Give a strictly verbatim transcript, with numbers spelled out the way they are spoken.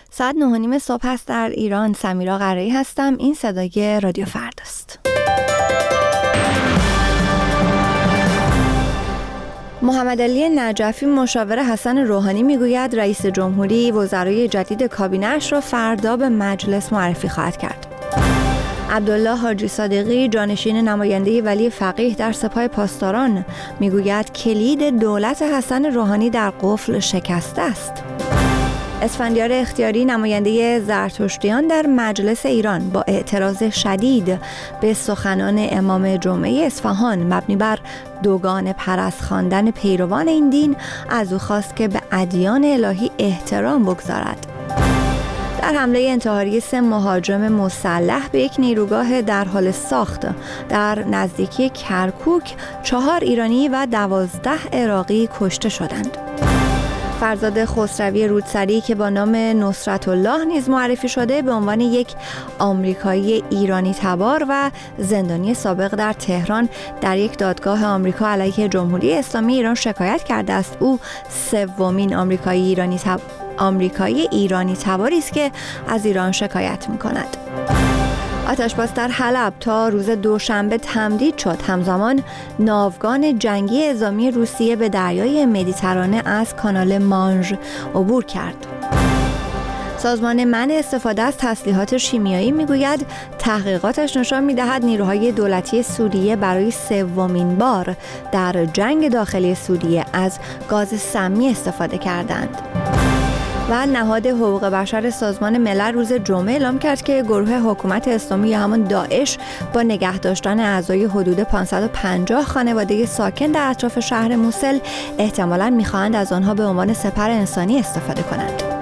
ساعت نه و نیم صبح است در ایران. سمیرا قرایی هستم. این صدای رادیو فردا است. محمد علی نجفی مشاور حسن روحانی میگوید رئیس جمهوری وزرای جدید کابینه‌اش را فردا به مجلس معرفی خواهد کرد. عبدالله حاجی صادقی جانشین نماینده ولی فقیه در سپاه پاسداران میگوید کلید دولت حسن روحانی در قفل شکسته است. اسفندیار اختیاری نماینده زرتشتیان در مجلس ایران با اعتراض شدید به سخنان امام جمعه اصفهان مبنی بر دوگانه پرست خواندن پیروان این دین از او خواست که به ادیان الهی احترام بگذارد. در حمله انتحاری سه مهاجم مسلح به یک نیروگاه در حال ساخت در نزدیکی کرکوک چهار ایرانی و دوازده عراقی کشته شدند. فرزاد خسروی رودسری که با نام نصرت الله نیز معرفی شده به عنوان یک آمریکایی ایرانی تبار و زندانی سابق در تهران در یک دادگاه آمریکا علیه جمهوری اسلامی ایران شکایت کرده است. او سومین آمریکایی ایرانی تب... آمریکایی ایرانی تباری است که از ایران شکایت می‌کند. آتش‌باز در حلب تا روز دوشنبه تمدید شد. همزمان ناوگان جنگی اعزامی روسیه به دریای مدیترانه از کانال مانژ عبور کرد. سازمان منع استفاده از تسلیحات شیمیایی میگوید تحقیقاتش نشان میدهد نیروهای دولتی سوریه برای سومین بار در جنگ داخلی سوریه از گاز سمی استفاده کردند. و نهاد حقوق بشر سازمان ملل روز جمعه اعلام کرد که گروه حکومت اسلامی یا همان داعش با نگه داشتن اعضای حدود پانصد و پنجاه خانواده ساکن در اطراف شهر موسل احتمالاً می‌خواهند از آنها به عنوان سپر انسانی استفاده کنند.